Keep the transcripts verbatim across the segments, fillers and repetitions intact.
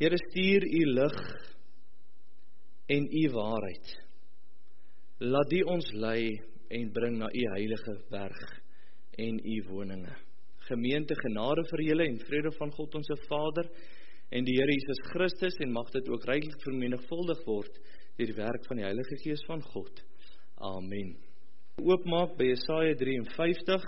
Here, stuur u lig en u waarheid. Laat die ons lei en bring na u heilige berg en u woninge. Gemeente, genade vir julle en vrede van God ons Vader en die Here Jesus Christus, en mag dit ook ryklik vermenigvuldig word deur die werk van die Heilige Gees van God. Amen. Oopmaak by Jesaja drieënvyftig.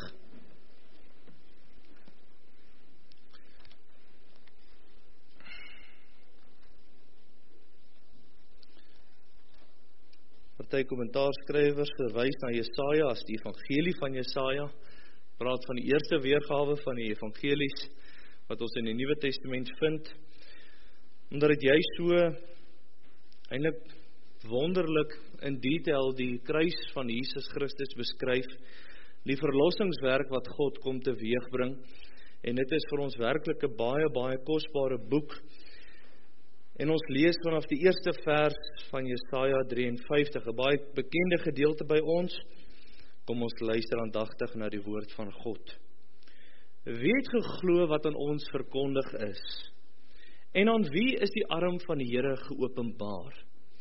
Party kommentaarskrywers verwys na Jesaja as die evangelie van Jesaja. Praat van die eerste weergawe van die evangelies wat ons in die Nuwe Testament vind. Omdat dit jy so eintlik wonderlik in detail die kruis van Jesus Christus beskryf, die verlossingswerk wat God kom teweegbring, en dit is vir ons werklik 'n baie baie kosbare boek. En ons lees vanaf die eerste vers van Jesaja drieënvyftig, 'n baie bekende gedeelte by ons. Kom ons luister aandagtig na die woord van God. Wie het geglo wat aan ons verkondig is? En aan wie is die arm van die Here geopenbaar?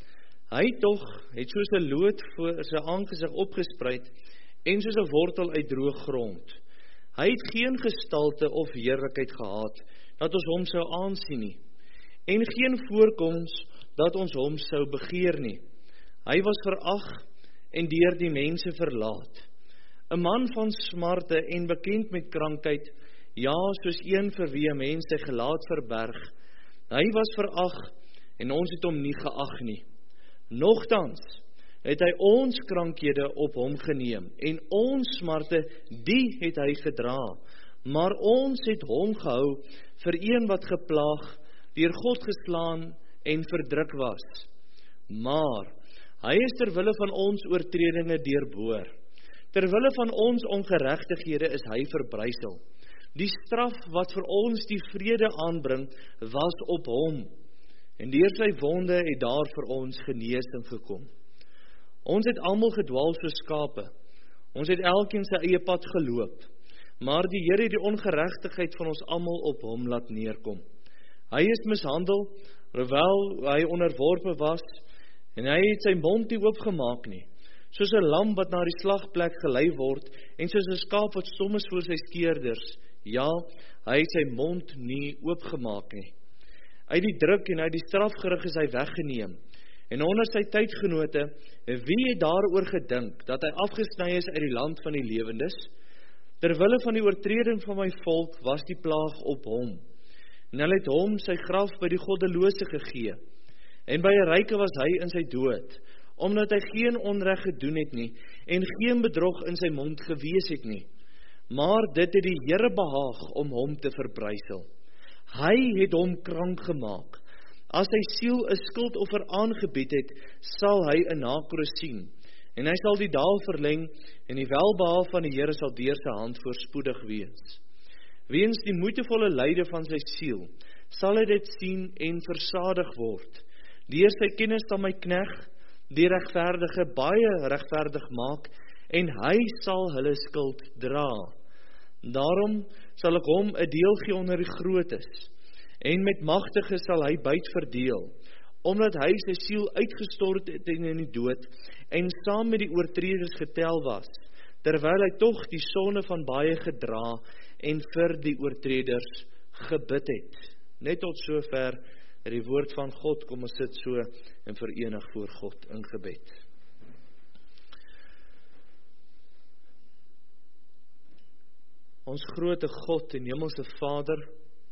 Hy tog het soos 'n loot voor sy aangesig opgespreid en soos 'n wortel uit droë grond. Hy het geen gestalte of heerlikheid gehad dat ons hom sou aansien nie, en geen voorkoms dat ons hom sou begeer nie. Hy was verag en deur die mense verlaat. 'n Man van smarte en bekend met krankheid, ja, soos een vir wie 'n mens sy gelaat verberg. Hy was verag en ons het hom nie geag nie. Nogtans het hy ons krankhede op hom geneem en ons smarte, die het hy gedra. Maar ons het hom gehou vir een wat geplaag, deur God geslaan en verdruk was. Maar hy is ter wille van ons oortredinge deurboor. Ter wille van ons ongeregtighede is hy verbrysel. Die straf wat vir ons die vrede aanbring, was op hom. En deur sy wonde het daar vir ons genesing gekom. Ons het almal gedwaal soos skape. Ons het elkeen sy eie pad geloop. Maar die Here het die ongeregtigheid van ons almal op hom laat neerkom. Hy is mishandel, terwyl hy onderworpe was, en hy het sy mond nie oopgemaak nie, soos 'n lam wat na die slagplek gelei word, en soos 'n skaap wat stom is voor sy skeerders. Ja, hy het sy mond nie oopgemaak nie. Uit die druk en uit die strafgerig is hy weggeneem, en onder sy tydgenote, wie het daaroor gedink, dat hy afgesny is uit die land van die lewendes? Terwille van die oortreding van my volk, was die plaag op hom. En hulle het hom sy graf by die goddelose gegee, en by 'n ryke was hy in sy dood, omdat hy geen onreg gedoen het nie, en geen bedrog in sy mond gewees het nie. Maar dit het die Here behaag om hom te verbrysel. Hy het hom krank gemaak. As sy siel 'n skuldoffer aangebied het, sal hy 'n nakroos sien, en hy sal die daal verleng, en die welbehaag van die Here sal deur sy hand voorspoedig wees. Weens die moeitevolle lyde van sy siel, sal hy dit sien en versadig word. Deur sy kennis sal my knegt, die regverdige, baie regverdig maak, en hy sal hulle skuld dra. Daarom sal ek hom 'n deel gee onder die grootes, en met magtige sal hy byt verdeel, omdat hy sy siel uitgestort het in die dood, en saam met die oortreders getel was, terwyl hy tog die sonde van baie gedra, en vir die oortreders gebid het. Net tot sover die woord van God. Kom ons sit so en verenig voor God in gebed. Ons grote God en hemelse Vader,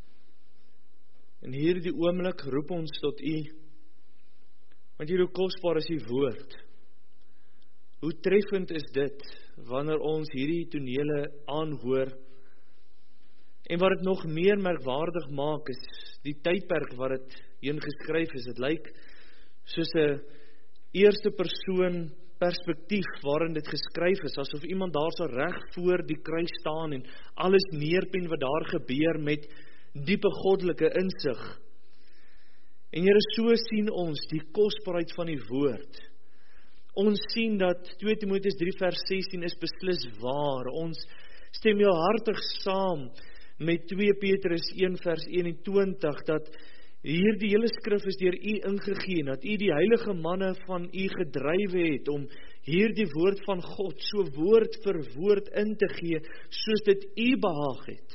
in hierdie oomblik roep ons tot U, want hier hoe kosbaar is U woord. Hoe treffend is dit, wanneer ons hierdie tonele aanhoor, en wat het nog meer merkwaardig maak, is die tydperk wat het heen geskryf is. Het lyk soos 'n eerste persoon perspektief waarin dit geskryf is, asof iemand daar so reg voor die kruis staan en alles neerpen wat daar gebeur met diepe goddelike insig. En Here, so sien ons die kosbaarheid van die woord. Ons sien dat twee Timoteus drie vers sestien is beslis waar. Ons stem heel hartig saam met twee Petrus een vers eenentwintig, dat Hier die hele skrif is deur U ingegee, dat U die heilige manne van U gedrywe het, om hier die woord van God, so woord vir woord in te gee, soos dit U behaag het.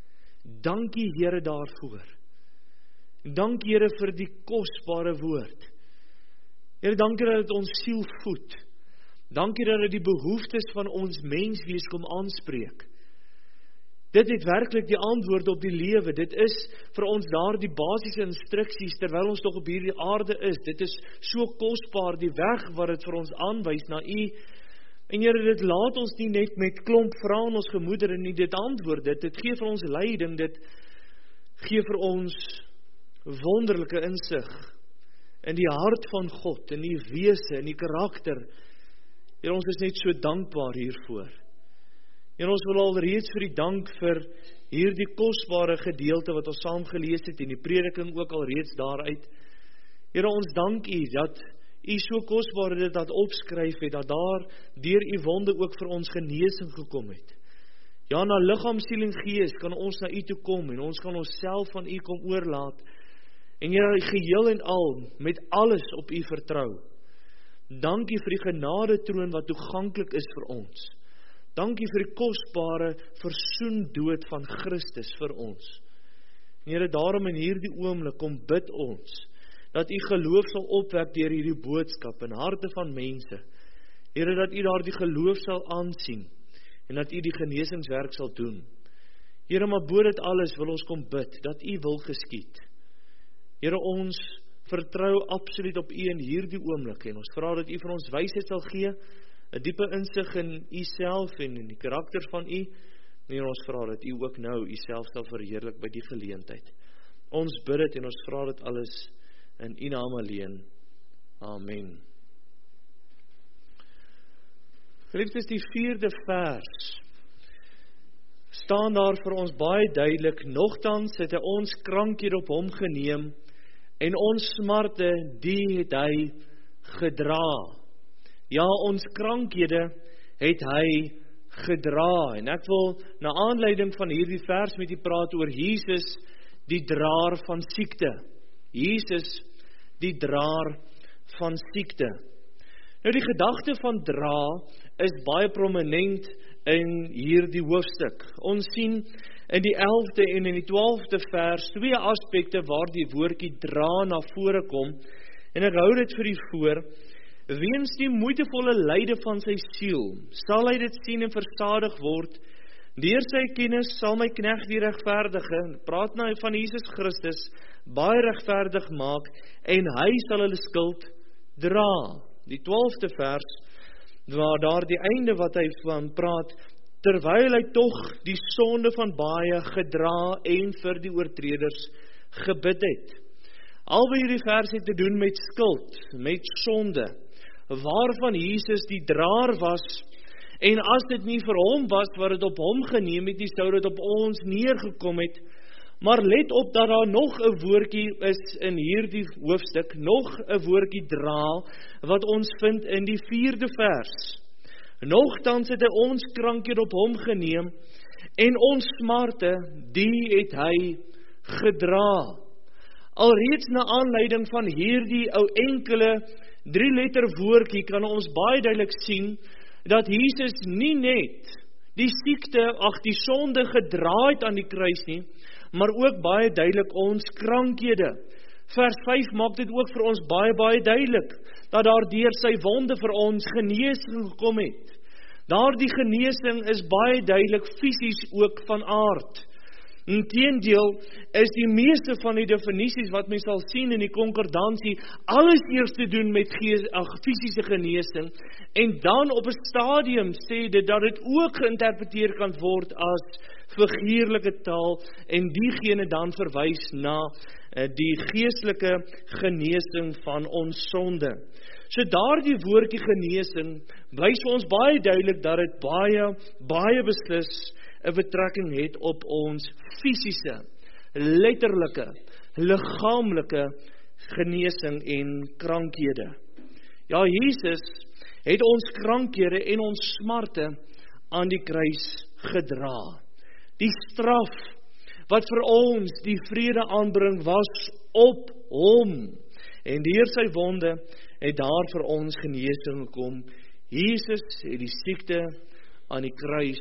Dankie Here daarvoor. Dankie Here vir die kosbare woord. Here, dankie dat dit ons siel voed. Dankie dat dit die behoeftes van ons menswees kom aanspreek. Dit het werklik die antwoord op die lewe. Dit is vir ons daar die basiese instruksies, terwyl ons nog op hierdie aarde is. Dit is so kosbaar, die weg wat dit vir ons aanwys na U. En Here, dit laat ons nie net met klomp vrae in ons gemoedere nie, dit antwoord dit. Dit gee vir ons leiding, dit gee vir ons wonderlike insig in die hart van God, in die wese, in die karakter. Here, ons is net so dankbaar hiervoor. En ons wil al reeds vir die dank vir hierdie kosbare gedeelte wat ons saam gelees het en die prediking ook al reeds daaruit. Here, ons dank U dat U so kosbaar dit dat opskryf het, dat daar deur U wonde ook vir ons genesing gekom het. Ja, na liggaam, siel en gees kan ons na U toe kom en ons kan onsself van U kom oorlaat. En Here, geheel en al met alles op U vertrou. Dankie vir die genade troon wat toeganklik is vir ons. Dankie vir die kosbare versoendood van Christus vir ons. En Here, daarom in hierdie oomblik kom bid ons, dat U geloof sal opwek deur hierdie boodskap in harte van mense. Here, dat U daar die geloof sal aansien, en dat U die genesingswerk sal doen. Here, maar bo dit alles wil ons kom bid, dat U wil geskied. Here, ons vertrou absoluut op U in hierdie oomblik, en ons vra dat U vir ons wysheid sal gee, 'n diepe insig in U self en in die karakter van U, en ons vra dat U ook nou U self sal verheerlik by die geleentheid. Ons bid dit en ons vra dit alles in U naam alleen. Amen. Geliefdes, die vierde vers staan daar vir ons baie duidelik: nogtans het hy ons krankhede op hom geneem en ons smarte die het hy gedra. Ja, ons krankhede het hy gedra. En ek wil na aanleiding van hierdie vers met u praat oor Jesus, die draer van siekte. Jesus, die draer van siekte. Nou die gedagte van dra is baie prominent in hierdie hoofstuk. Ons sien in die elfde en in die twaalfde vers twee aspekte waar die woordjie dra na vore kom. En ek hou dit vir u voor. Weens die moeitevolle lyde van sy siel, sal hy dit sien en versadig word. Deur sy kennis sal my knegt die regverdige, praat nou van Jesus Christus, baie regverdig maak, en hy sal hulle skuld dra. Die twaalfde vers, waar daar die einde wat hy van praat, terwyl hy tog die sonde van baie gedra en vir die oortreders gebid het. Albei hierdie vers het te doen met skuld, met sonde, waarvan Jesus die draer was, en as dit nie vir hom was, wat het op hom geneem het, nie sou dit op ons neergekom het. Maar let op dat daar nog 'n woordjie is in hierdie hoofstuk, nog 'n woordjie dra, wat ons vind in die vierde vers. Nogtans het hy ons krankhede op hom geneem, en ons smarte, die het hy gedra. Alreeds na aanleiding van hierdie ou enkele drie letter woordjie kan ons baie duidelik sien dat Jesus nie net die siekte, ag die sonde gedra het aan die kruis nie, maar ook baie duidelik ons krankhede. Vers vyf maak dit ook vir ons baie baie duidelik dat daar deur sy wonde vir ons genesing gekom het. Daardie genesing is baie duidelik fisies ook van aard. Inteendeel is die meeste van die definisies wat mens sal sien in die konkordansie alles eers te doen met gees, ag, fisiese genesing, en dan op 'n stadium sê dit dat dit ook geïnterpreteer kan word as figuurlike taal, en diegene dan verwys na uh, die geestelike genesing van ons sonde. So daardie woordjie genesing wys vir ons baie duidelik dat dit baie, baie beslis 'n betrekking het op ons fisiese, letterlike, liggaamlike genesing en krankhede. Ja, Jesus het ons krankhede en ons smarte aan die kruis gedra. Die straf wat vir ons die vrede aanbring, was op hom. En deur sy wonde het daar vir ons genesing gekom. Jesus het die siekte aan die kruis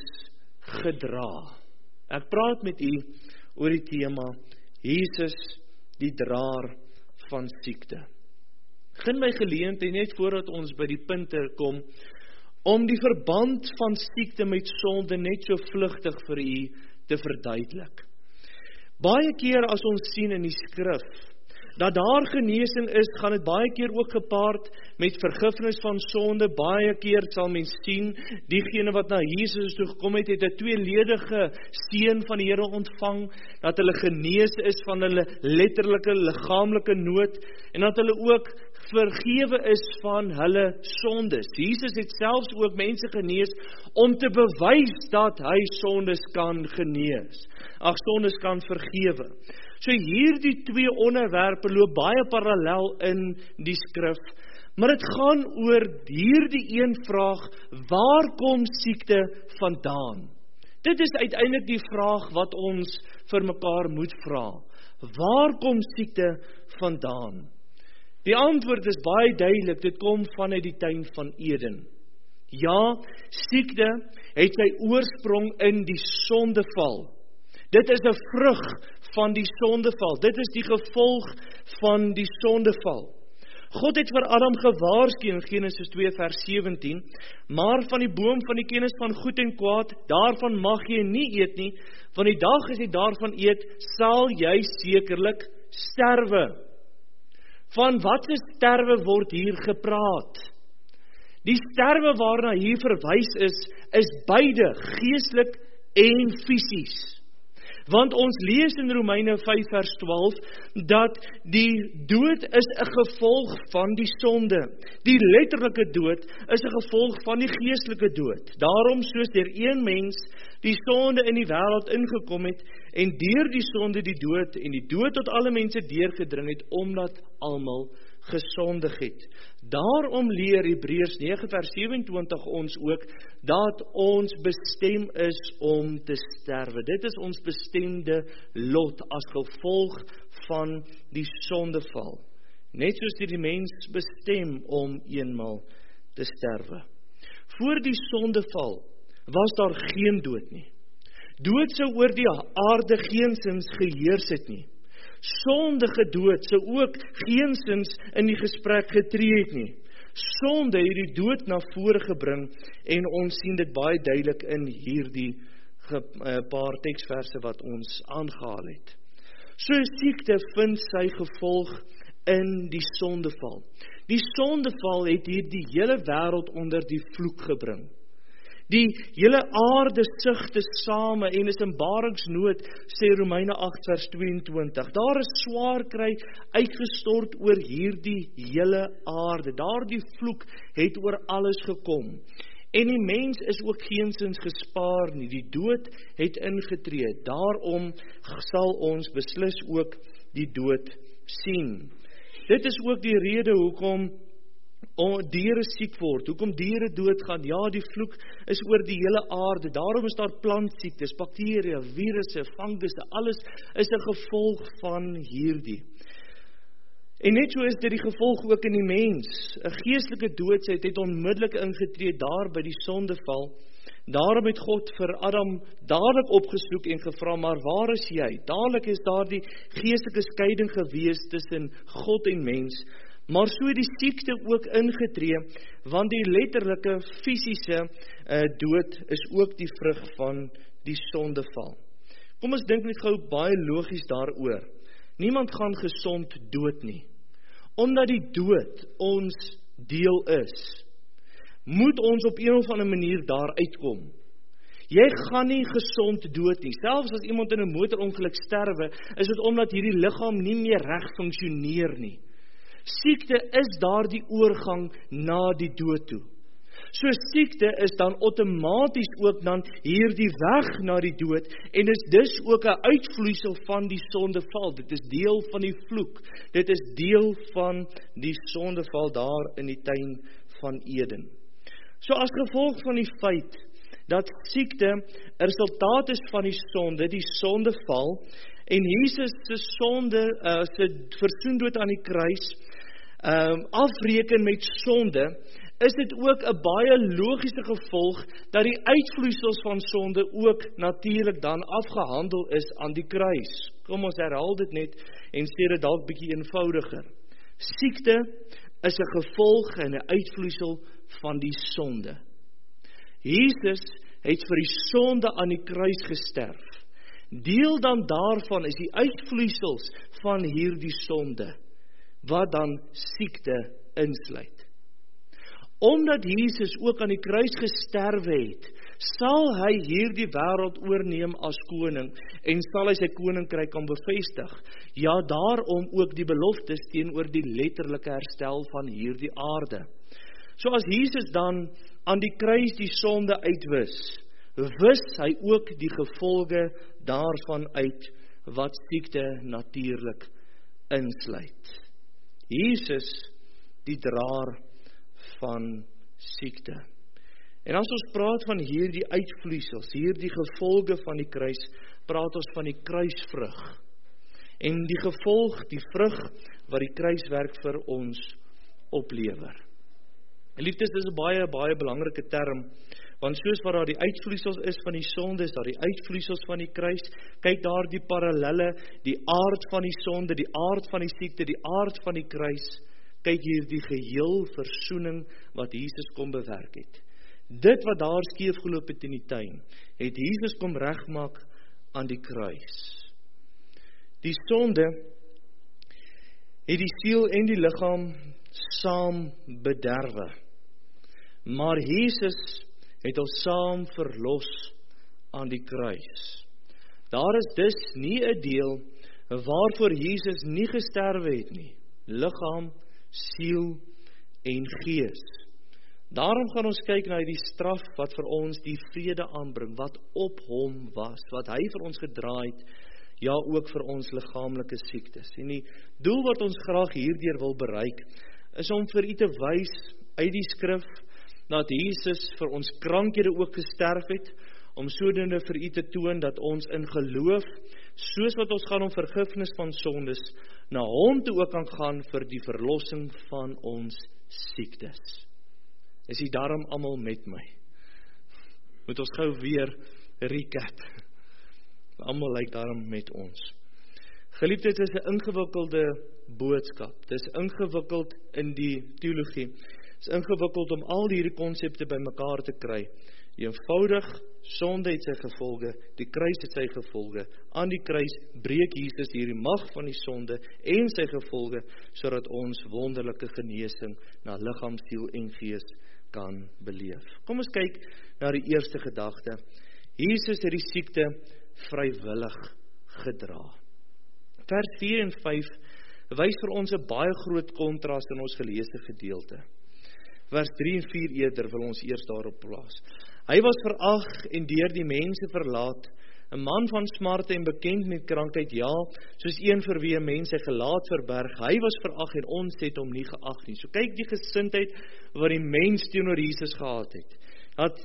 gedra. Ek praat met u oor die tema, Jesus, die draer van siekte. Begin my geleentheid net voordat ons by die punte kom, om die verband van siekte met sonde net so vlugtig vir u te verduidelik. Baie keer as ons sien in die skrif, dat daar genesing is, gaan dit baie keer ook gepaard met vergifnis van sonde. Baie keer sal mens sien, diegene wat na Jesus toe gekom het, het 'n tweeledige seën van die Here ontvang, dat hulle genees is van hulle letterlike liggaamlike nood, en dat hulle ook vergewe is van hulle sondes. Jesus het selfs ook mense genees, om te bewys dat hy sondes kan genees. Ag, sondes kan vergewe. So hierdie twee onderwerpe loop baie parallel in die skrif, maar dit gaan oor hierdie een vraag, waar kom siekte vandaan? Dit is uiteindelik die vraag wat ons vir mekaar moet vra. Waar kom siekte vandaan? Die antwoord is baie duidelik, dit kom vanuit die tuin van Eden. Ja, siekte het sy oorsprong in die sondeval. Dit is 'n vrug van die sondeval. Dit is die gevolg van die sondeval. God het vir Adam gewaarsku in Genesis twee vers sewentien, maar van die boom van die kennis van goed en kwaad, daarvan mag jy nie eet nie, want die dag as jy daarvan eet, sal jy sekerlik sterwe. Van wat se sterwe word hier gepraat? Die sterwe waarna hier verwys is, is beide geestelik en fisies. Want ons lees in Romeine vyf vers twaalf, dat die dood is 'n gevolg van die sonde. Die letterlike dood is 'n gevolg van die geestelike dood. Daarom soos deur een mens die sonde in die wêreld ingekom het, en deur die sonde die dood, en die dood tot alle mense deurgedring het, omdat almal gesondig het. Daarom leer Hebreërs nege vers sewenentwintig ons ook, dat ons bestem is om te sterwe. Dit is ons bestemde lot, as gevolg van die sondeval. Net soos die mens bestem om eenmaal te sterwe. Voor die sondeval was daar geen dood nie. Dood sou oor die aarde geensins geheers het nie. Sondige dood sou ook geensins in die gesprek getree het nie. Sonde het die dood na vore gebring, en ons sien dit baie duidelik in hierdie paar teksverse wat ons aangehaal het. So siekte vind sy gevolg in die sondeval. Die sondeval het hier die hele wêreld onder die vloek gebring. Die hele aarde sugte same en is in baringsnood, sê Romeine agt vers tweeëntwintig. Daar is swaar kry uitgestort oor hierdie hele aarde. Daardie vloek het oor alles gekom. En die mens is ook geensins gespaar nie. Die dood het ingetree. Daarom sal ons beslis ook die dood sien. Dit is ook die rede hoekom diere siek word, hoekom diere doodgaan. Ja, die vloek is oor die hele aarde. Daarom is daar plantsiektes, bakterieë, virusse, fungusse, alles is 'n gevolg van hierdie. En net so is dit die gevolg ook in die mens. 'n Geestelike doodsheid het onmiddellik ingetree daar by die sondeval. Daarom het God vir Adam dadelik opgesoek en gevra, maar waar is jy? Dadelik is daar die geestelike skeiding gewees tussen God en mens. Maar so die siekte ook ingetree, want die letterlike fisiese uh, dood is ook die vrug van die sondeval. Kom ons dink net gou baie logies daaroor. Niemand gaan gesond dood nie. Omdat die dood ons deel is, moet ons op een of ander manier daar uitkom. Jy gaan nie gesond dood nie. Selfs as iemand in 'n motorongeluk sterwe, is dit omdat hierdie liggaam nie meer reg funksioneer nie. Siekte is daar die oorgang na die dood toe. So siekte is dan outomaties ook dan hierdie weg na die dood, en is dus ook 'n uitvloeisel van die sondeval. Dit is deel van die vloek. Dit is deel van die sondeval daar in die tuin van Eden. So as gevolg van die feit dat siekte 'n resultaat is van die sonde, die sondeval, en Jesus se sonde, uh, se versoendood aan die kruis, um, afreken met sonde, is dit ook 'n baie logiese gevolg, dat die uitvloeisels van sonde ook natuurlik dan afgehandel is aan die kruis. Kom ons herhaal dit net, en sê dit dalk bietjie eenvoudiger. Siekte is 'n gevolg en 'n uitvloeisel van die sonde. Jesus het vir die sonde aan die kruis gesterf. Deel dan daarvan is die uitvloeisels van hierdie sonde, wat dan siekte insluit. Omdat Jesus ook aan die kruis gesterwe het, sal hy hierdie wêreld oorneem as koning, en sal hy sy koninkryk kan bevestig. Ja, daarom ook die beloftes teenoor die letterlike herstel van hierdie aarde. So as Jesus dan aan die kruis die sonde uitwis, wis hy ook die gevolge daarvan uit, wat siekte natuurlik insluit. Jesus, die draer van siekte. En as ons praat van hierdie uitvloeisels, hierdie gevolge van die kruis, praat ons van die kruisvrug. En die gevolg, die vrug, wat die kruiswerk vir ons oplewer. En liefdes, dis 'n baie, baie belangrike term, want soos wat daar die uitvloeisels is van die sonde, is daar die uitvloeisels van die kruis. Kyk daar die parallelle, die aard van die sonde, die aard van die siekte, die aard van die kruis. Kyk hier die geheel versoening wat Jesus kom bewerk het. Dit wat daar skeef geloop het in die tuin, het Jesus kom regmaak aan die kruis. Die sonde het die siel en die liggaam saam bederwe. Maar Jesus het ons saam verlos aan die kruis. Daar is dus nie 'n deel waarvoor Jesus nie gesterwe het nie. Liggaam, siel en gees. Daarom gaan ons kyk na die straf wat vir ons die vrede aanbring, wat op hom was, wat hy vir ons gedra het, ja ook vir ons liggaamlike siektes. En die doel wat ons graag hierdeur wil bereik, is om vir u te wys uit die skrif, dat Jesus vir ons krankhede ook gesterf het, om sodoende vir u te toon dat ons in geloof, soos wat ons gaan om vergifnis van sondes, na hom toe ook kan gaan vir die verlossing van ons siektes. Is u daarom almal met my? Moet ons gou weer recap. Almal lyk daarom met ons. Geliefdes, dit is 'n ingewikkelde boodskap. Dit is ingewikkeld in die teologie. Dit is ingewikkeld om al hierdie konsepte bymekaar te kry. Eenvoudig, sonde het sy gevolge, die kruis het sy gevolge. Aan die kruis breek Jesus hierdie mag van die sonde en sy gevolge, sodat ons wonderlike genesing na liggaam, siel en gees kan beleef. Kom ons kyk na die eerste gedagte. Jesus het die siekte vrywillig gedra. Vers vier en vyf wys vir ons 'n baie groot kontras in ons geleesde gedeelte. Vers drie en vier eerder wil ons eers daarop plaas. Hy was verag en deur die mense verlaat, 'n man van smarte en bekend met krankheid, ja, soos een vir wie 'n mens sy gelaat verberg. Hy was verag en ons het hom nie geag nie. So kyk die gesindheid wat die mens teenoor Jesus gehad het. Dat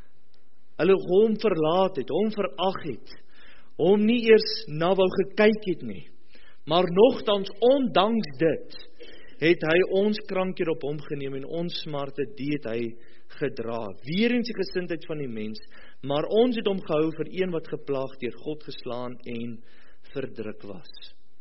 hulle hom verlaat het, hom verag het, hom nie eers na wou gekyk het nie. Maar nogtans, ondanks dit, het hy ons krankhede op hom geneem en ons smarte, die het hy gedra. Weer eens die gesindheid van die mens, maar ons het hom gehou vir een wat geplaag deur God geslaan en verdruk was.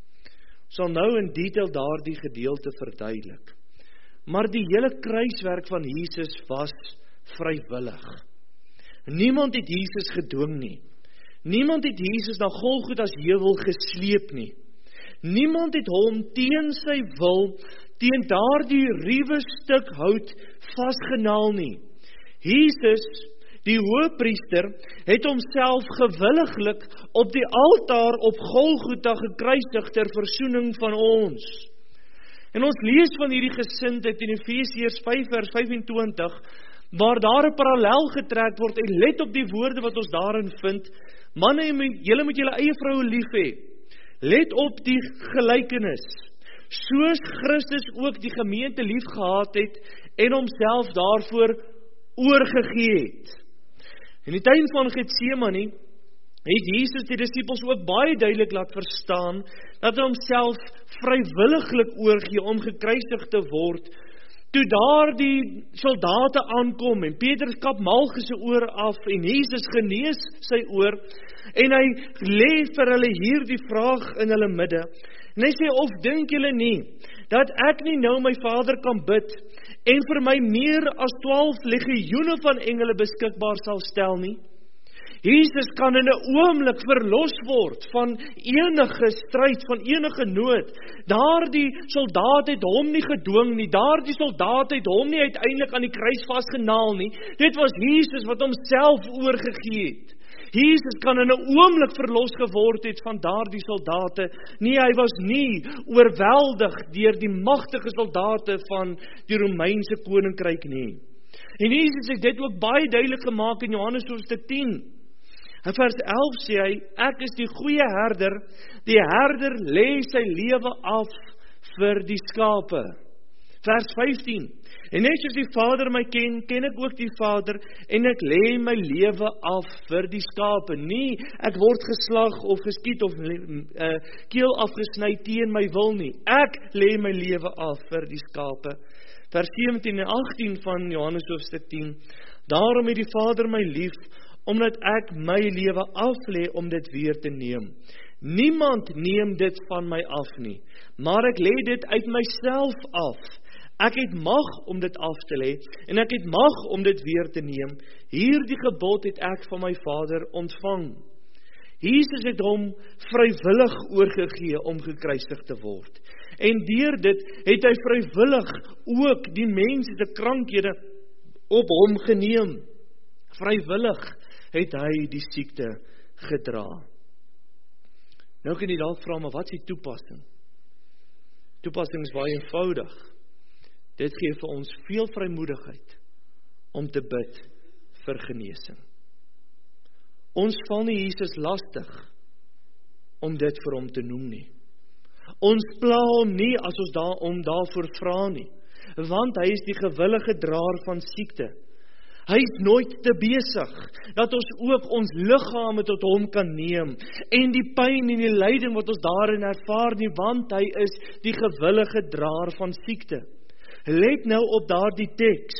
Sal nou in detail daardie gedeelte verduidelik. Maar die hele kruiswerk van Jesus was vrywillig. Niemand het Jesus gedwing nie. Niemand het Jesus na Golgotha heuwel gesleep nie. Niemand het hom teen sy wil, teen daardie ruwe stuk hout vasgenaal nie. Jesus, die hoëpriester, het homself gewilliglik op die altaar op Golgotha gekruisig ter versoening van ons. En ons lees van hierdie gesindheid in Efesiërs vyf vers vyf-en-twintig, waar daar 'n parallel getrek word, en let op die woorde wat ons daarin vind. Manne, julle moet julle eie vroue lief hê. Let op die gelykenis. Soos Christus ook die gemeente lief gehad het en homself daarvoor oorgegee het. In die tuin van Getsemane het Jesus die disippels ook baie duidelik laat verstaan, dat hy homself vrywilliglik oorgee om gekruisig te word, toe daar die soldate aankom, en Petrus kap Malchus se oor af, en Jesus genees sy oor, en hy lê vir hulle hier die vraag in hulle midde, en hy sê, of dink julle nie, dat ek nie nou my Vader kan bid, en vir my meer as twaalf legioene van engele beskikbaar sal stel nie? Jesus kan in 'n oomblik verlos word van enige stryd, van enige nood. Daardie soldaat het hom nie gedwing nie, daardie soldaat het hom nie uiteindelik aan die kruis vasgenaal nie. Dit was Jesus wat homself oorgegee het. Jesus kan in 'n oomblik verlos geword het van daardie soldate. Nee, hy was nie oorweldig deur die magtige soldate van die Romeinse koninkryk nie. En Jesus het dit ook baie duidelik gemaak in Johannes hoofstuk tien. In vers elf sê hy, ek is die goeie herder, die herder lê sy lewe af vir die skape. Vers vyftien, en net soos die Vader my ken, ken ek ook die Vader, en ek lê my lewe af vir die skape. Nie, ek word geslag of geskiet of uh, keel afgesny teen my wil nie. Ek lê my lewe af vir die skape. Vers sewentien en agtien van Johannes hoofstuk tien, daarom het die Vader my lief, omdat ek my lewe aflê om dit weer te neem. Niemand neem dit van my af nie, maar ek lê dit uit myself af. Ek het mag om dit af te lê, en ek het mag om dit weer te neem. Hierdie gebod het ek van my Vader ontvang. Jesus het hom vrywillig oorgegee om gekruisig te word. En deur dit het hy vrywillig ook die mense se krankhede op hom geneem. Vrywillig het hy die siekte gedra. Nou kan jy dalk vra, maar wat is die toepassing? Toepassing is baie eenvoudig. Dit gee vir ons veel vrymoedigheid om te bid vir genesing. Ons val nie Jesus lastig om dit vir hom te noem nie. Ons pla hom nie as ons daar om daarvoor vra nie, want hy is die gewillige draer van siekte. Hy is nooit te besig, dat ons ook ons liggame tot hom kan neem, en die pyn en die lyding wat ons daarin ervaar nie, want hy is die gewillige draer van siekte. Let nou op daardie teks,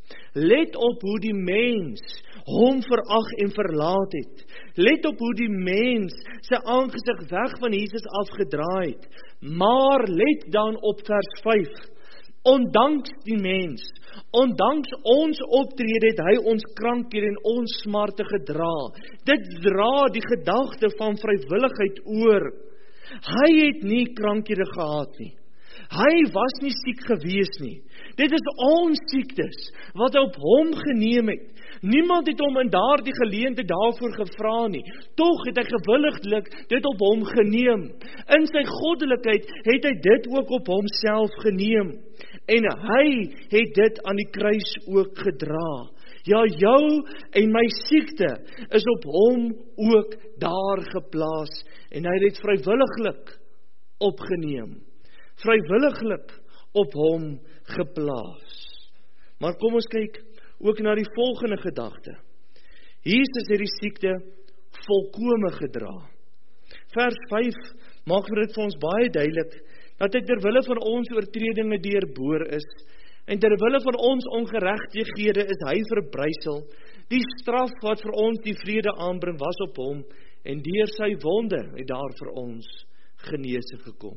let op hoe die mens hom verag en verlaat het, let op hoe die mens sy aangesig weg van Jesus afgedraai het, maar let dan op vers vyf, ondanks die mens, ondanks ons optrede het hy ons krankhede en ons smarte gedra. Dit dra die gedagte van vrywilligheid oor. Hy het nie krankhede gehad nie. Hy was nie siek gewees nie. Dit is ons siektes wat hy op hom geneem het. Niemand het hom in daardie geleentheid daarvoor gevra nie. Tog het hy gewilliglik dit op hom geneem. In sy goddelikheid het hy dit ook op homself geneem. En hy het dit aan die kruis ook gedra. Ja, jou en my siekte is op hom ook daar geplaas. En hy het dit vrywilliglik opgeneem. Vrywilliglik op hom geplaas. Maar kom ons kyk ook na die volgende gedagte. Jesus het die siekte volkome gedra. Vers vyf maak vir dit vir ons baie duidelik, dat hy terwille van ons oortredinge deurboor is, en terwille van ons ongeregtighede is hy verbrysel. Die straf wat vir ons die vrede aanbring was op hom, en deur sy wonde het daar vir ons genesing gekom.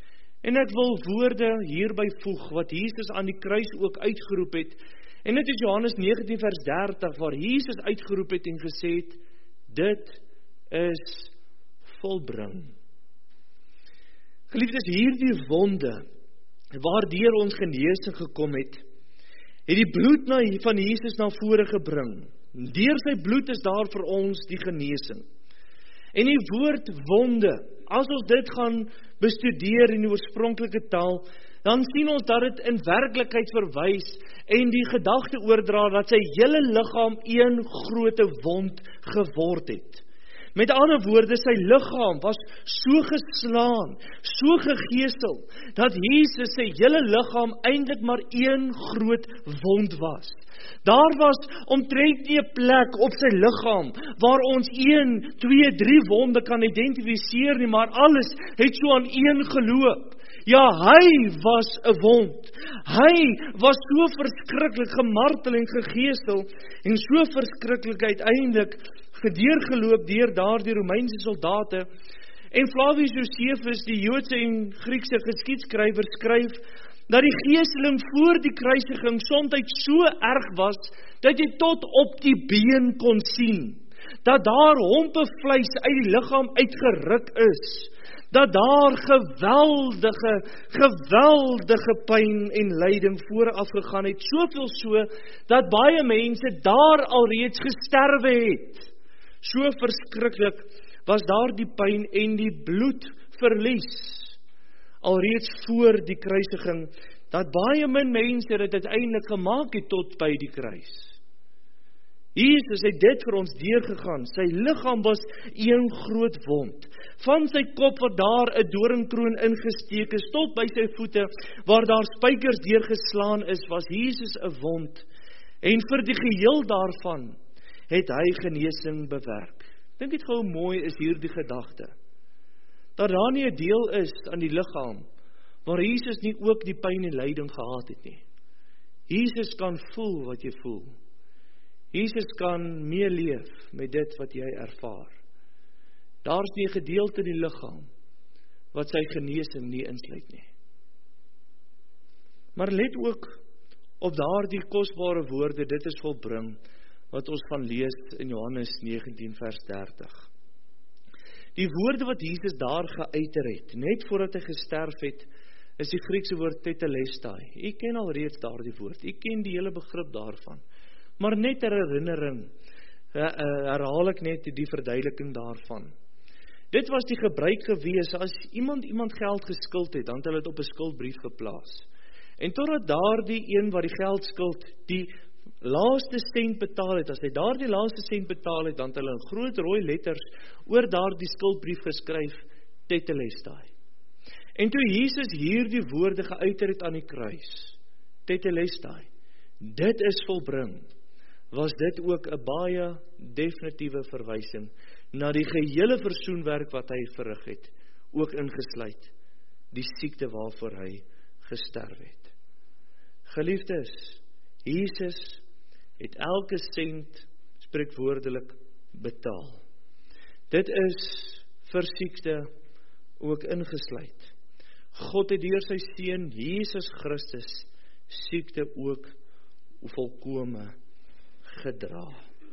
En ek wil woorde hierby voeg, wat Jesus aan die kruis ook uitgeroep het, en dit is Johannes negentien vers dertig, waar Jesus uitgeroep het en gesê het, dit is volbring. Geliefdes, hierdie wonde, waardeur ons genesing gekom het, het die bloed van Jesus na vore gebring. Deur sy bloed is daar vir ons die genesing. En die woord wonde, as ons dit gaan bestudeer in die oorspronklike taal, dan sien ons dat dit in werklikheid verwys en die gedagte oordra dat sy hele liggaam een groote wond geword het. Met ander woorde, sy liggaam was so geslaan, so gegeesel, dat Jesus sy hele liggaam eintlik maar een groot wond was. Daar was omtrent nie 'n plek op sy liggaam waar ons een, twee, drie wonde kan identifiseer nie, maar alles het so aan een geloop. Ja, hy was 'n wond. Hy was so verskriklik gemartel en gegeesel en so verskriklik uiteindelik gedeurgeloop deur daardie Romeinse soldate. En Flavius Josephus, die Joodse en Griekse geskiedskrywer, skryf dat die geeseling voor die kruisiging soms so erg was dat jy tot op die been kon sien, dat daar hompe vleis uit die liggaam uitgeruk is, dat daar geweldige, geweldige pyn en lyding vooraf gegaan het, soveel so, dat baie mense daar alreeds gesterwe het. So verskriklik was daar die pyn en die bloedverlies, alreeds voor die kruisiging, dat baie min mense dit uiteindelik gemaak het tot by die kruis. Jesus het dit vir ons deurgegaan, sy liggaam was een groot wond, van sy kop waar daar 'n doringkroon ingesteek is, tot by sy voete, waar daar spykers deurgeslaan is, was Jesus 'n wond, en vir die geheel daarvan het hy genesing bewerk. Dink dit gou mooi is hierdie gedagte, dat daar nie 'n deel is aan die liggaam, waar Jesus nie ook die pyn en lyding gehad het nie. Jesus kan voel wat jy voel. Jesus kan meeleef met dit wat jy ervaar. Daar is nie 'n gedeelte in die liggaam, wat sy genesing nie insluit nie. Maar let ook op daardie kosbare woorde, dit is volbring, wat ons van lees in Johannes negentien vers dertig. Die woorde wat Jesus daar geuiter het, net voordat hy gesterf het, is die Griekse woord tetelestai. Ek ken al reeds daardie woord, ek ken die hele begrip daarvan. Maar net 'n herinnering, herhaal ek net die verduideliking daarvan. Dit was die gebruik gewees, as iemand iemand geld geskuld het, dan het hulle dit op 'n skuldbrief geplaas. En totdat daardie een wat die geld skuld, die laaste sent betaal het, as hy daardie laaste sent betaal het, dan het hulle in groot rooi letters oor daardie skuldbrief geskryf, tetelestai. En toe Jesus hierdie woorde geuiter het aan die kruis, tetelestai, dit is volbring, was dit ook 'n baie definitiewe verwysing na die gehele versoenwerk wat hy verrig het, ook ingesluit die siekte waarvoor hy gesterf het. Geliefdes, Jesus het elke sent spreekwoordelik betaal. Dit is vir siekte ook ingesluit. God het deur sy seun Jesus Christus siekte ook volkome gedra.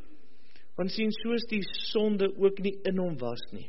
Want sien, soos die sonde ook nie in hom was nie,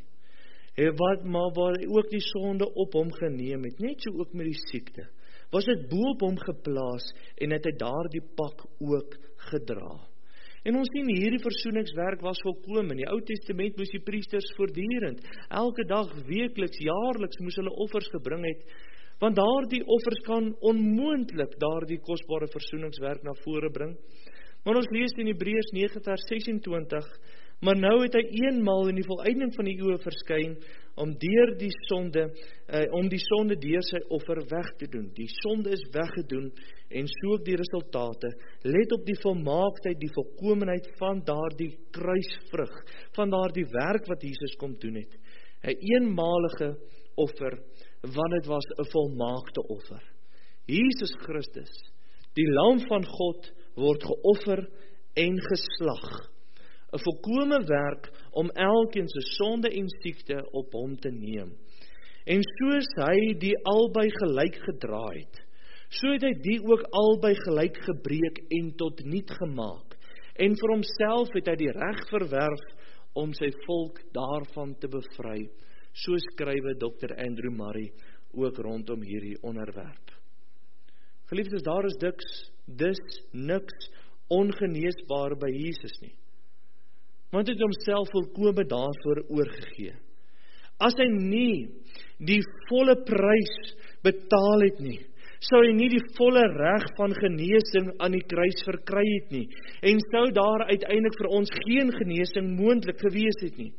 wat maar waar hy ook die sonde op hom geneem het, net so ook met die siekte, was dit bo op hom geplaas en het hy daardie pak ook gedra. En ons sien hierdie versoeningswerk was volkome. In die Ou Testament moes die priesters voortdurend, elke dag, weekliks, jaarliks moes hulle offers gebring het, want daardie offers kan onmoontlik daardie kosbare versoeningswerk na vore bring. Maar ons lees in Hebreërs nege vers sesentwintig, maar nou het hy eenmaal in die volëinding van die eeue verskyn, om deur die sonde, uh, om die sonde deur sy offer weg te doen. Die sonde is weggedoen, en so ook die resultate. Let op die volmaaktheid, die volkomenheid van daardie kruisvrug, van daardie werk wat Jesus kom doen het. 'n Eenmalige offer, want dit was 'n volmaakte offer. Jesus Christus, die Lam van God, word geoffer en geslag. 'n Volkome werk om elkeen se sonde en siekte op hom te neem. En soos hy die albei gelyk gedra het, so het hy die ook albei gelyk gebreek en tot niet gemaak. En vir homself het hy die reg verwerf om sy volk daarvan te bevry. So skrywe dokter Andrew Murray ook rondom hierdie onderwerp. Geliefdes, daar is diks, dis niks ongeneesbaar by Jesus nie. Want hy het homself volkome daarvoor oorgegee. As hy nie die volle prys betaal het nie, sou hy nie die volle reg van genesing aan die kruis verkry het nie, en sou daar uiteindelik vir ons geen genesing moontlik gewees het nie.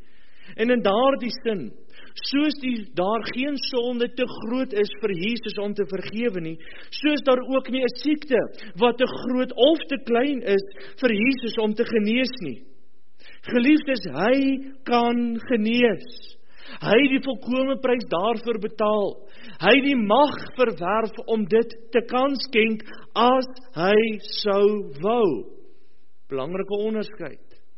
En in daardie sin, soos die daar geen sonde te groot is vir Jesus om te vergewe nie, soos daar ook nie 'n siekte wat te groot of te klein is vir Jesus om te genees nie. Geliefdes, hy kan genees. Hy het die volkome prys daarvoor betaal. Hy het die mag verwerf om dit te kan skenk as hy sou wou. Belangrike onderskeid.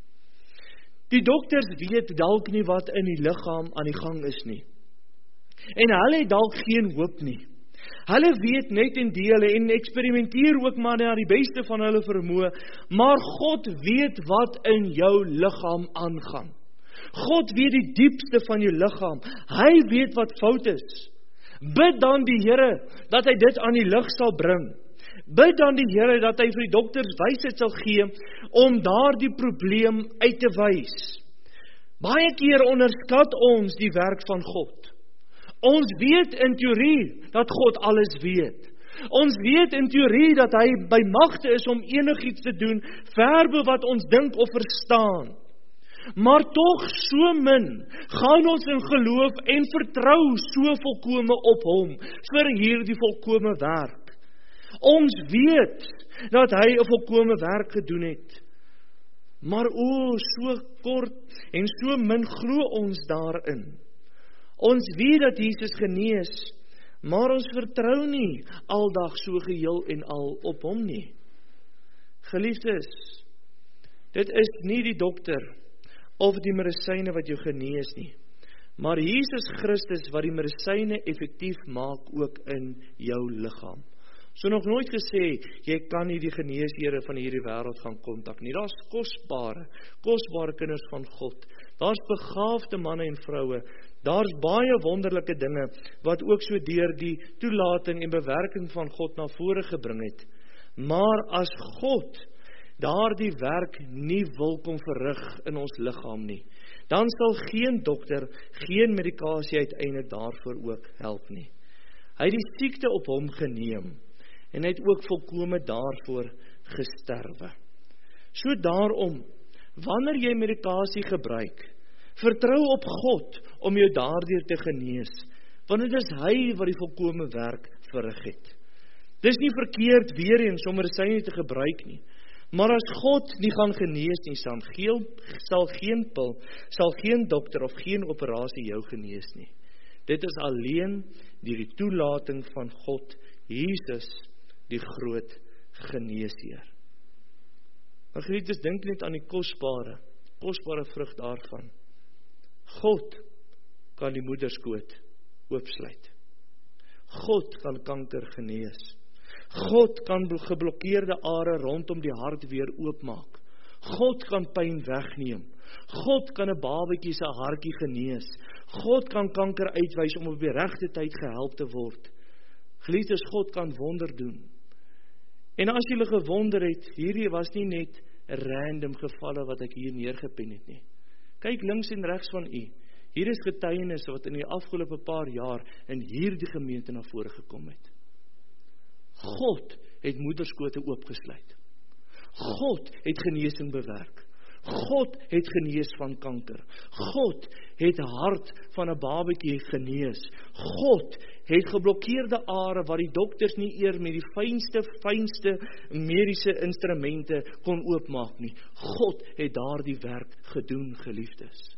Die dokters weet dalk nie wat in die liggaam aan die gang is nie. En hulle het dalk geen hoop nie. Hulle weet net in dele en eksperimenteer ook maar na die beste van hulle vermoë, maar God weet wat in jou liggaam aangaan. God weet die diepste van jou liggaam. Hy weet wat fout is. Bid dan die Here dat hy dit aan die lig sal bring. Bid dan die Here dat hy vir die dokters wysheid sal gee om daardie probleem uit te wys. Baie keer onderskat ons die werk van God. Ons weet in teorie dat God alles weet. Ons weet in teorie dat hy by magte is om enigiets te doen, verbe wat ons dink of verstaan. Maar tog so min gaan ons in geloof en vertrou so volkome op hom vir hierdie volkome werk. Ons weet dat hy 'n volkome werk gedoen het. Maar o, so kort en so min glo ons daarin. Ons weet dat Jesus genees, maar ons vertrou nie aldag so geheel en al op hom nie. Geliefdes, dit is nie die dokter of die medisyne wat jou genees nie, maar Jesus Christus wat die medisyne effektief maak ook in jou liggaam. So nog nooit gesê, jy kan nie die geneeshere van hierdie wêreld gaan kontak nie. Daar's kosbare, kosbare kinders van God. Daar's begaafde manne en vroue. Daar's baie wonderlike dinge wat ook so deur die toelating en bewerking van God na vore gebring het. Maar as God daardie werk nie wil kom verrig in ons liggaam nie, dan sal geen dokter, geen medikasie uiteindelik daarvoor ook help nie. Hy het die siekte op hom geneem en hy het ook volkome daarvoor gesterwe. So daarom, wanneer jy medikasie gebruik, vertrou op God om jou daardeur te genees, want dit is hy wat die volkome werk verrig het. Dis nie verkeerd weer eens om medisyne te gebruik nie, maar as God nie gaan genees nie, sal geen, sal geen pil, sal geen dokter of geen operasie jou genees nie. Dit is alleen deur die toelating van God, Jesus, die groot geneesheer. Maar geliefdes, dink net aan die kosbare, kosbare vrug daarvan. God kan die moederskoot oopsluit. God kan kanker genees. God kan geblokkeerde are rondom die hart weer oopmaak. God kan pyn wegneem. God kan 'n babatjie se hartjie genees. God kan kanker uitwys om op die regte tyd gehelp te word. Geliefdes, God kan wonder doen. En as julle gewonder het, hierdie was nie net random gevalle wat ek hier neergepen het nie. Kyk links en regs van u. Hier is getuienisse wat in die afgelope paar jaar in hierdie gemeente na vore gekom het. God het moederskote oopgesluit. God het genesing bewerk. God het genees van kanker. God het die hart van 'n babatjie genees. God het geblokkeerde are wat die dokters nie eer met die fynste, fynste mediese instrumente kon oopmaak nie. God het daardie werk gedoen, geliefdes.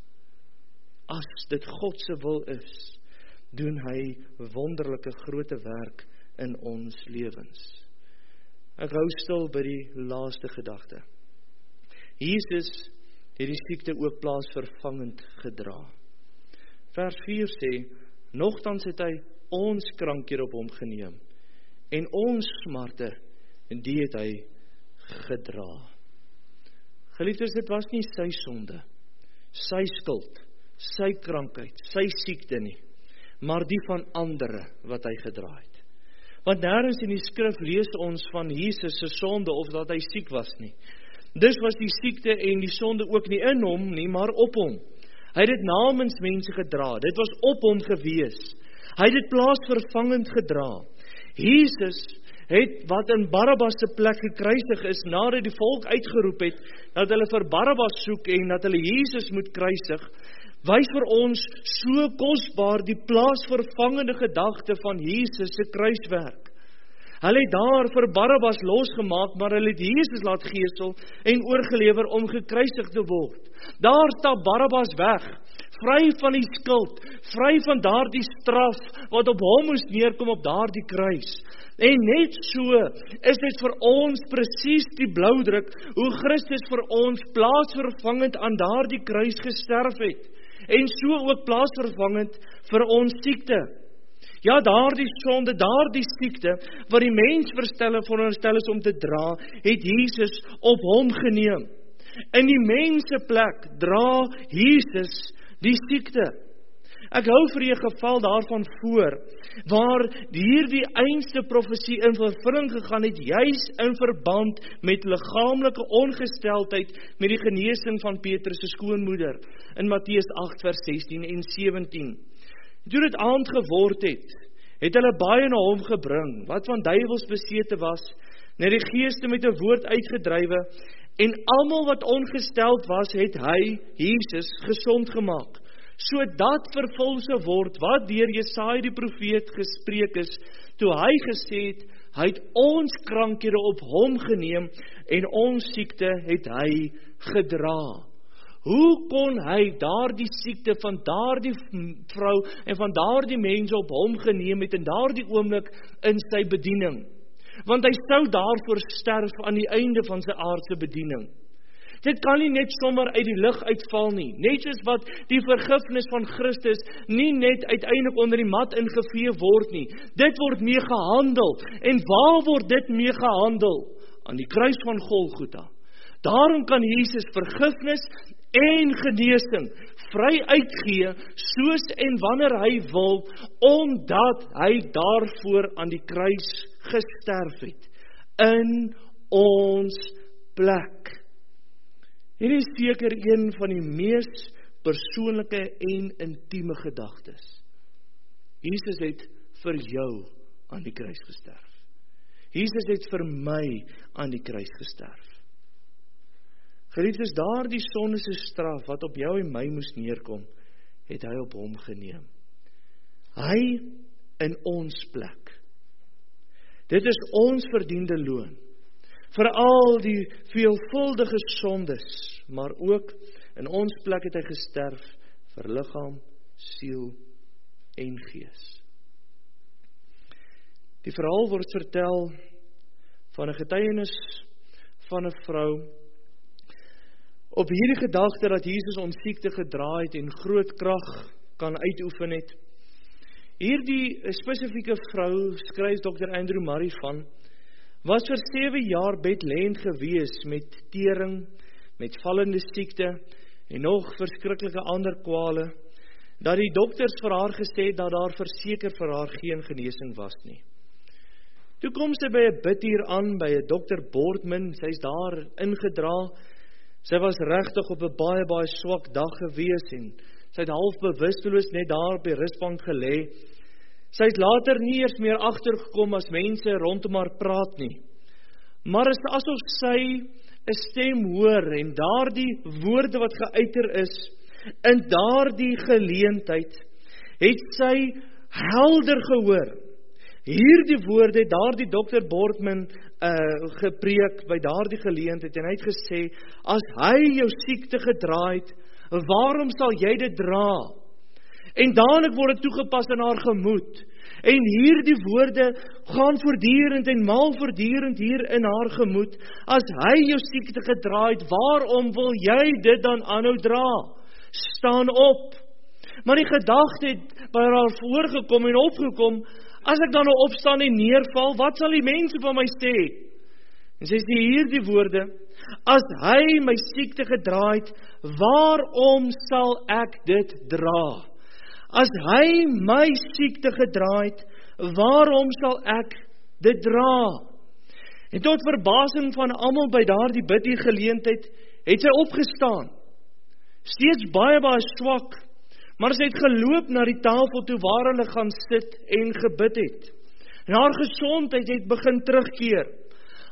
As dit God se wil is, doen hy wonderlike groote werk in ons lewens. Ek hou stil by die laaste gedagte. Jesus het die siekte ook plaasvervangend gedra. Vers vier sê, nogtans het hy ons krankhede op hom geneem, en ons smarte, en die het hy gedra. Geliefdes, dit was nie sy sonde, sy skuld, sy krankheid, sy siekte nie, maar die van andere wat hy gedra het. Want nêrens in die skrif lees ons van Jesus se sonde of dat hy siek was nie. Dus was die siekte en die sonde ook nie in hom nie, maar op hom. Hy het dit namens mense gedra, dit was op hom gewees. Hy het dit plaasvervangend gedra. Jesus het wat in Barabbas se plek gekruisig is, nadat die volk uitgeroep het, dat hulle vir Barabbas soek en dat hulle Jesus moet kruisig, wys vir ons so kosbaar die plaasvervangende gedagte van Jesus se kruiswerk. Hulle het daar vir Barabbas losgemaak, maar hulle het Jesus laat gesel en oorgelewer om gekruisig te word. Daar stap Barabbas weg, vry van die skuld, vry van daardie straf wat op hom moes neerkom op daardie kruis. En net so is dit vir ons presies die bloudruk, hoe Christus vir ons plaasvervangend aan daardie kruis gesterf het. En so ook plaasvervangend vir ons siekte. Ja, daardie sonde, daardie siekte, wat die mens verstelle veronderstel is om te dra, het Jesus op hom geneem. In die mense plek dra Jesus die siekte. Ek hou vir 'n geval daarvan voor, waar hierdie einste profesie in vervulling gegaan het, juis in verband met liggaamlike ongesteldheid met die genesing van Petrus se skoonmoeder, in Matteus agt vers sestien en sewentien. Toe dit aand geword het, het hulle baie na hom gebring, wat van duiwels besete was, net die geeste met 'n woord uitgedrywe, en almal wat ongesteld was, het hy, Jesus, gesond gemaak, sodat vervul sou word, wat deur Jesaja die profeet gespreek is, toe hy gesê het, hy het ons krankhede op hom geneem, en ons siekte het hy gedra. Hoe kon hy daardie siekte van daardie vrou en van daardie mense op hom geneem het in daardie oomblik in sy bediening? Want hy sou daarvoor sterf aan die einde van sy aardse bediening. Dit kan nie net sommer uit die lug uitval nie, net soos wat die vergifnis van Christus nie net uiteindelik onder die mat ingevee word nie. Dit word mee gehandel. En waar word dit mee gehandel? Aan die kruis van Golgotha. Daarom kan Jesus vergifnis en genesing vry uitgee, soos en wanneer hy wil, omdat hy daarvoor aan die kruis gesterf het, in ons plek. Hierdie is seker een van die mees persoonlike en intieme gedagtes. Jesus het vir jou aan die kruis gesterf. Jesus het vir my aan die kruis gesterf. Geliefdes, daardie sonde se straf wat op jou en my moes neerkom, het hy op hom geneem. Hy in ons plek. Dit is ons verdiende loon vir al die veelvuldige sondes, maar ook in ons plek het hy gesterf vir liggaam, siel en gees. Die verhaal word vertel van 'n getuienis van 'n vrou op hierdie gedagte dat Jesus ons siekte gedra het en groot krag kan uitoefen het. Hierdie spesifieke vrou, skryf dokter Andrew Murray van, was vir sewe jaar bedlend gewees met tering, met vallende siekte en nog verskriklike ander kwale, dat die dokters vir haar gesê het dat daar verseker vir haar geen genesing was nie. Toe kom sy by 'n bidhuur aan by 'n dokter Boardman, sy is daar ingedra. Sy was regtig op 'n baie baie swak dag gewees en sy het half bewusteloos net daar op die rusbank gelê. Sy het later nie eers meer agtergekom as mense rondom haar praat nie. Maar is asof sy 'n stem hoor en daardie woorde wat geuiter is, in daardie geleentheid, het sy helder gehoor. Hierdie woorde het daardie dokter Boardman uh, gepreek by daardie geleentheid en hy het gesê, as hy jou siekte gedra het, waarom sal jy dit dra? En dadelik word dit toegepas in haar gemoed. En hierdie woorde gaan voortdurend en mal voortdurend hier in haar gemoed. As hy jou siekte gedra het, waarom wil jy dit dan aanhou dra? Staan op. Maar die gedagte het by haar voorgekom en opgekom, as ek dan nou opstaan en neerval, wat sal die mense van my sê? En sy sê hierdie woorde, as hy my siekte gedra het, waarom sal ek dit dra? As hy my siekte gedra het, waarom sal ek dit dra? En tot verbasing van almal by daardie bidhuur geleentheid, het sy opgestaan. Steeds baie baie swak, maar sy het geloop na die tafel toe waar hulle gaan sit en gebid het. En haar gesondheid het begin terugkeer.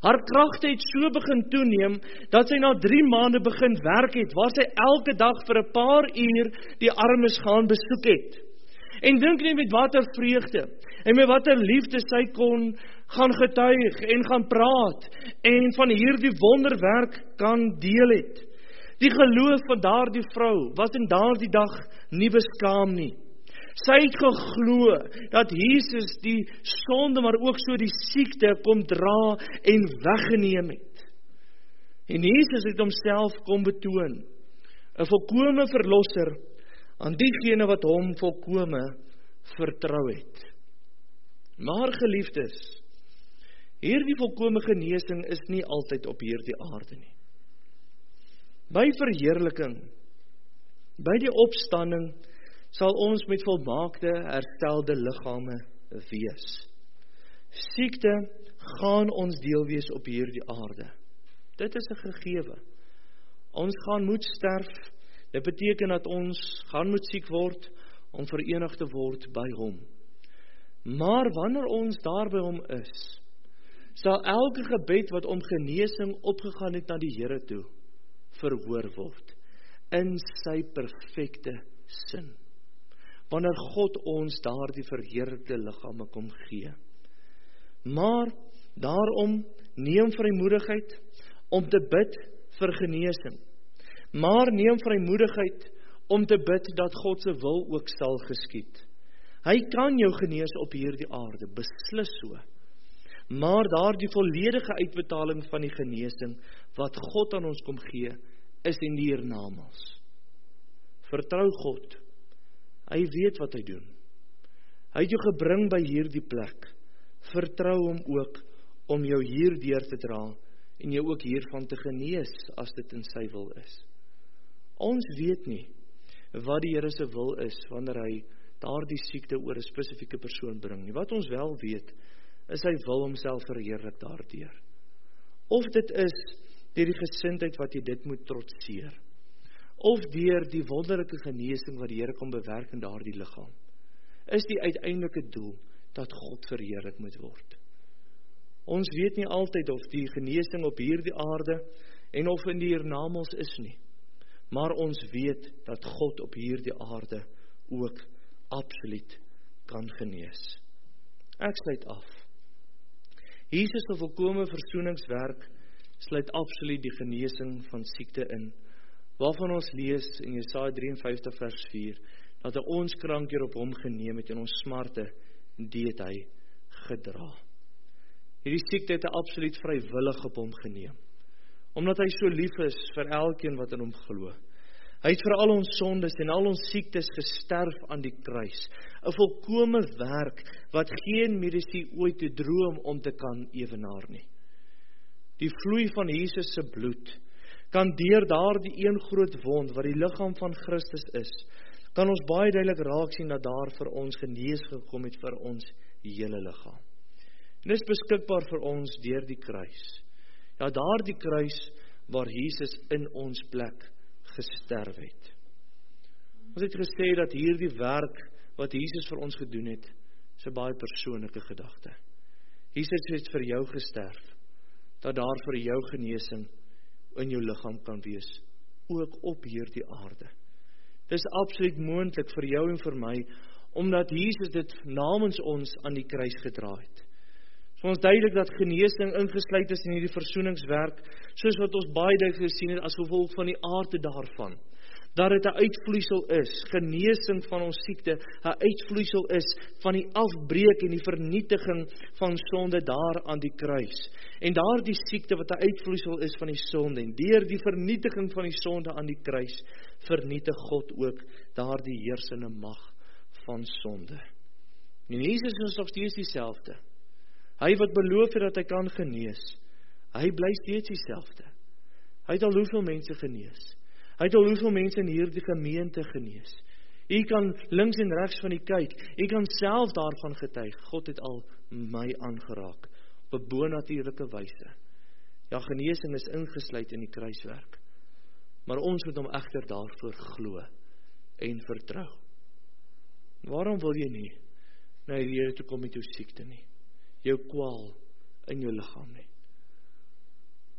Haar kragte het so begin toeneem, dat sy na drie maande begin werk het, waar sy elke dag vir 'n paar uur die armes gaan besoek het. En dink net met watter vreugde, en met watter liefde sy kon gaan getuig, en gaan praat, en van hierdie wonderwerk kan deel het. Die geloof van daardie vrou was in daardie dag nie beskaam nie. Sy het geglo dat Jesus die sonde, maar ook so die siekte kom dra en weggeneem het. En Jesus het homself kom betoon, 'n volkome verlosser aan diegene wat hom volkome vertrou het. Maar geliefdes, hierdie volkome genesing is nie altyd op hierdie aarde nie. By verheerliking, by die opstanding, sal ons met volmaakte herstelde liggame wees. Siekte gaan ons deel wees op hierdie aarde. Dit is 'n gegewe. Ons gaan moet sterf. Dit beteken dat ons gaan moet siek word om verenig te word by hom. Maar wanneer ons daar by hom is, sal elke gebed wat om genesing opgegaan het na die Here toe, verhoor word in sy perfekte sin. Wanneer God ons daardie verheerlikte liggame kom gee. Maar daarom neem vrymoedigheid om te bid vir genesing. Maar neem vrymoedigheid om te bid dat God se wil ook sal geskied. Hy kan jou genees op hierdie aarde, beslis so. Maar daardie volledige uitbetaling van die genesing wat God aan ons kom gee, is in die hiernamaals. Vertrou God. Hy weet wat hy doen. Hy het jou gebring by hierdie plek. Vertrou hom ook om jou hierdeur te dra en jou ook hiervan te genees as dit in sy wil is. Ons weet nie wat die Here se wil is wanneer hy daardie siekte oor 'n spesifieke persoon bring nie. Wat ons wel weet, is hy wil homself verheerlik daardeur. Of dit is deur die gesindheid wat jy dit moet trotseer, of deur die wonderlike genesing wat die Here kom bewerk in daardie liggaam, is die uiteindelike doel dat God verheerlik moet word. Ons weet nie altyd of die genesing op hierdie aarde en of in die hiernamaals is nie, maar ons weet dat God op hierdie aarde ook absoluut kan genees. Ek sluit af. Jesus se volkome versoeningswerk sluit absoluut die genesing van siekte in, waarvan ons lees in Jesaja drie en vyftig vers vier, dat hy ons krankheid op hom geneem het en ons smarte dit hy gedra. Hierdie siekte het hy absoluut vrywillig op hom geneem, omdat hy so lief is vir elkeen wat in hom glo. Hy het vir al ons sondes en al ons siektes gesterf aan die kruis. 'n Volkome werk wat geen mediese ooit te droom om te kan ewenaar nie. Die vloei van Jesus se bloed kan deur daardie een groot wond wat die liggaam van Christus is, kan ons baie duidelik raak sien dat daar vir ons genees gekom het vir ons hele liggaam. En dit is beskikbaar vir ons deur die kruis. Ja, daardie kruis waar Jesus in ons plek gesterf het. Ons het gesê dat hierdie werk wat Jesus vir ons gedoen het, is 'n baie persoonlike gedagte. Jesus het vir jou gesterf, dat daar vir jou genesing in jou liggaam kan wees, ook op hierdie aarde. Dit is absoluut moontlik vir jou en vir my, omdat Jesus dit namens ons aan die kruis gedra het. So ons duidelik dat genesing ingesluit is in hierdie versoeningswerk, soos wat ons baie duidelik gesien het as gevolg van die aarde daarvan. Dat dit 'n uitvloeisel is, genesing van ons siekte, 'n uitvloeisel is van die afbreek en die vernietiging van sonde daar aan die kruis. En daardie siekte wat 'n uitvloeisel is van die sonde, en deur die vernietiging van die sonde aan die kruis, vernietig God ook daardie heersende mag van sonde. En Jesus is nog steeds dieselfde. Hy wat beloof het dat hy kan genees, hy bly steeds dieselfde. Hy het al hoeveel mense genees. Hy het al hoeveel mense in hierdie gemeente genees. U kan links en regs van u kyk, u kan self daarvan getuig, God het al my aangeraak, op 'n bonatuurlike wyse. Ja, genesing is ingesluit in die kruiswerk, maar ons moet hom egter daarvoor glo en vertrou. Waarom wil jy nie na die Here toe kom met jou siekte nie, jou kwaal in jou liggaam nie?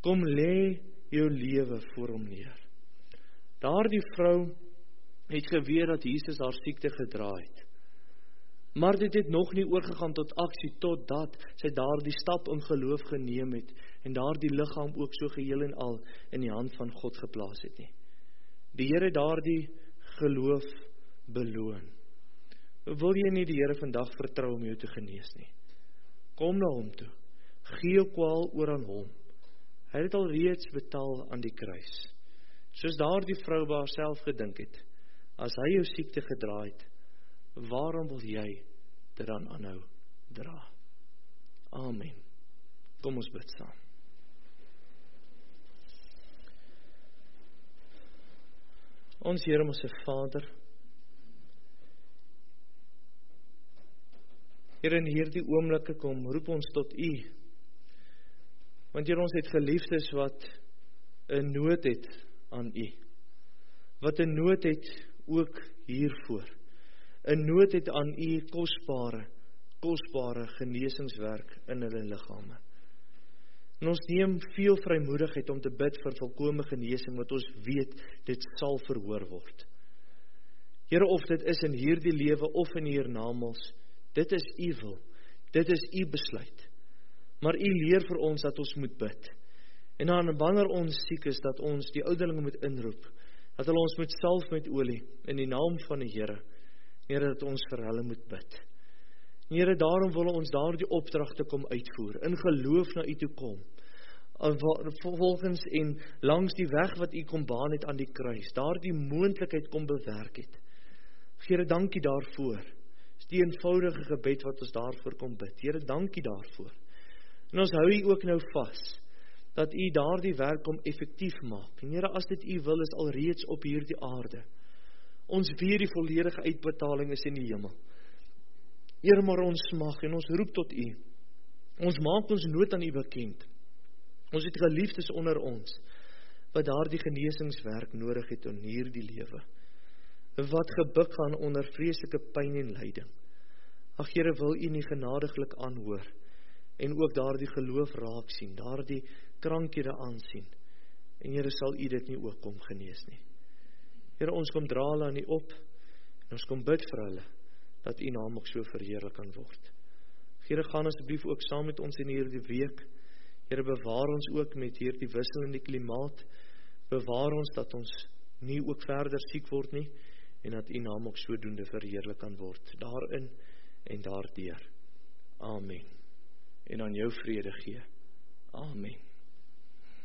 Kom lê jou lewe voor hom neer. Daardie vrou het geweet dat Jesus haar siekte gedra het. Maar dit het nog nie oorgegaan tot aksie, totdat sy daardie stap in geloof geneem het, en daardie liggaam ook so geheel en al in die hand van God geplaas het nie. Die Here daardie geloof beloon. Wil jy nie die Here vandag vertrou om jou te genees nie? Kom na hom toe. Gee jou kwaal oor aan hom. Hy het al reeds betaal aan die kruis. Soos daardie vrou by haarself gedink het, as hy jou siekte gedra het, waarom wil jy dit dan aanhou dra? Amen. Kom ons bid saam. Ons Here, ons Vader, Here, in hierdie oomblikke kom, roep ons tot U. Want Here, ons het geliefdes wat 'n nood het aan U. Wat 'n nood het ook hiervoor. 'n Nood het aan U kosbare, kosbare genesingswerk in hulle liggame. En ons neem veel vrymoedigheid om te bid vir volkome genesing, wat ons weet, dit sal verhoor word. Here, of dit is in hierdie lewe of in hiernamaals, dit is U wil, dit is U besluit. Maar U leer vir ons dat ons moet bid. En dan wanneer ons siek is, dat ons die ouderlinge moet inroep, dat hulle ons moet salf met olie, in die naam van die Here, Here, dat ons vir hulle moet bid. Here, daarom wil ons daardie opdragte kom uitvoer, in geloof na U toe kom, volgens en langs die weg wat U kom baan het aan die kruis, daardie moontlikheid kom bewerk het. Here, dankie daarvoor. Dis die eenvoudige gebed wat ons daarvoor kom bid. Here, dankie daarvoor. En ons hou U ook nou vas, dat U daardie werk kom effektief maak. En Here, as dit U wil, is alreeds op hierdie aarde. Ons weet die volledige uitbetaling is in die hemel. Here, maar ons smag en ons roep tot U. Ons maak ons nood aan U bekend. Ons het geliefdes onder ons, wat daardie genesingswerk nodig het in hierdie lewe. Wat gebuk gaan onder vreeslike pyn en lyding. Ag Here, wil U nie genadiglik aanhoor, en ook daardie geloof raak sien, daardie krankhede aansien. En Here, sal U dit nie ook kom genees nie. Here, ons kom dra hulle aan U op, en ons kom bid vir hulle, dat U naam ook so verheerlik kan word. Here, gaan asseblief ook saam met ons in hierdie week. Here, bewaar ons ook met hierdie wisselende klimaat. Bewaar ons dat ons nie ook verder siek word nie, en dat U naam ook sodoende verheerlik kan word, daarin en daardeur. Amen. En aan jou vrede gee. Amen.